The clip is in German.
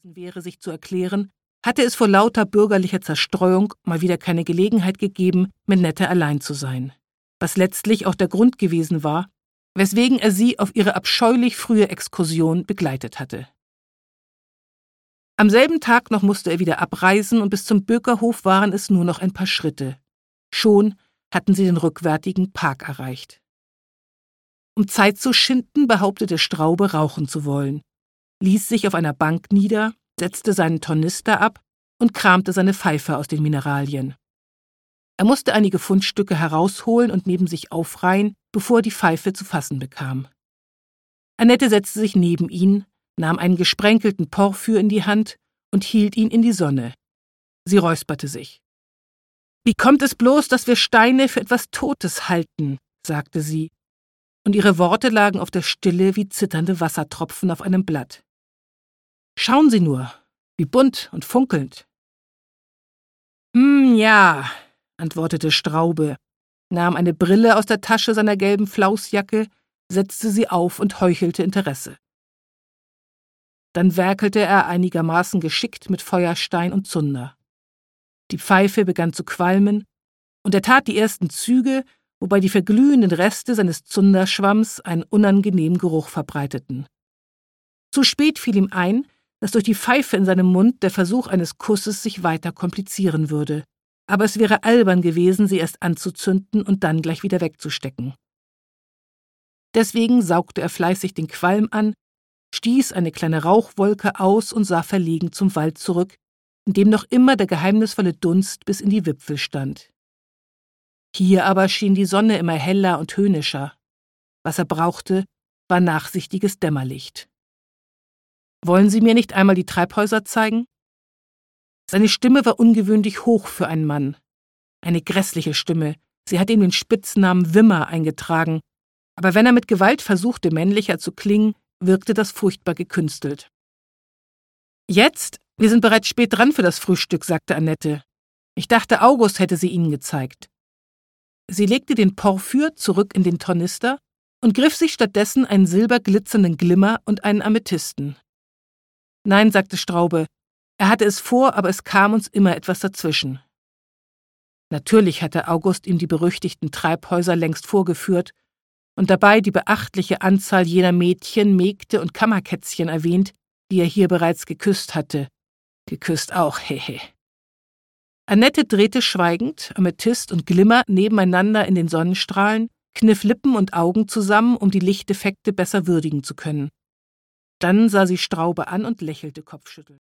gewesen wäre, sich zu erklären, hatte es vor lauter bürgerlicher Zerstreuung mal wieder keine Gelegenheit gegeben, mit Nette allein zu sein, was letztlich auch der Grund gewesen war, weswegen er sie auf ihre abscheulich frühe Exkursion begleitet hatte. Am selben Tag noch musste er wieder abreisen und bis zum Bökerhof waren es nur noch ein paar Schritte. Schon hatten sie den rückwärtigen Park erreicht. Um Zeit zu schinden, behauptete Straube, rauchen zu wollen, ließ sich auf einer Bank nieder, setzte seinen Tornister ab und kramte seine Pfeife aus den Mineralien. Er musste einige Fundstücke herausholen und neben sich aufreihen, bevor er die Pfeife zu fassen bekam. Annette setzte sich neben ihn, nahm einen gesprenkelten Porphyr in die Hand und hielt ihn in die Sonne. Sie räusperte sich. »Wie kommt es bloß, dass wir Steine für etwas Totes halten?« sagte sie, und ihre Worte lagen auf der Stille wie zitternde Wassertropfen auf einem Blatt. »Schauen Sie nur, wie bunt und funkelnd.« Ja«, antwortete Straube, nahm eine Brille aus der Tasche seiner gelben Flausjacke, setzte sie auf und heuchelte Interesse. Dann werkelte er einigermaßen geschickt mit Feuerstein und Zunder. Die Pfeife begann zu qualmen, und er tat die ersten Züge, wobei die verglühenden Reste seines Zunderschwamms einen unangenehmen Geruch verbreiteten. Zu spät fiel ihm ein, dass durch die Pfeife in seinem Mund der Versuch eines Kusses sich weiter komplizieren würde, aber es wäre albern gewesen, sie erst anzuzünden und dann gleich wieder wegzustecken. Deswegen saugte er fleißig den Qualm an, stieß eine kleine Rauchwolke aus und sah verlegen zum Wald zurück, in dem noch immer der geheimnisvolle Dunst bis in die Wipfel stand. Hier aber schien die Sonne immer heller und höhnischer. Was er brauchte, war nachsichtiges Dämmerlicht. »Wollen Sie mir nicht einmal die Treibhäuser zeigen?« Seine Stimme war ungewöhnlich hoch für einen Mann. Eine grässliche Stimme, sie hatte ihm den Spitznamen Wimmer eingetragen, aber wenn er mit Gewalt versuchte, männlicher zu klingen, wirkte das furchtbar gekünstelt. »Jetzt? Wir sind bereits spät dran für das Frühstück«, sagte Annette. »Ich dachte, August hätte sie Ihnen gezeigt.« Sie legte den Porphyr zurück in den Tornister und griff sich stattdessen einen silberglitzernden Glimmer und einen Amethysten. »Nein«, sagte Straube, er hatte es vor, aber es kam uns immer etwas dazwischen. Natürlich hatte August ihm die berüchtigten Treibhäuser längst vorgeführt und dabei die beachtliche Anzahl jener Mädchen, Mägde und Kammerkätzchen erwähnt, die er hier bereits geküsst hatte. Geküsst auch, hehe. Annette drehte schweigend Amethyst und Glimmer nebeneinander in den Sonnenstrahlen, kniff Lippen und Augen zusammen, um die Lichteffekte besser würdigen zu können. Dann sah sie Straube an und lächelte kopfschüttelnd.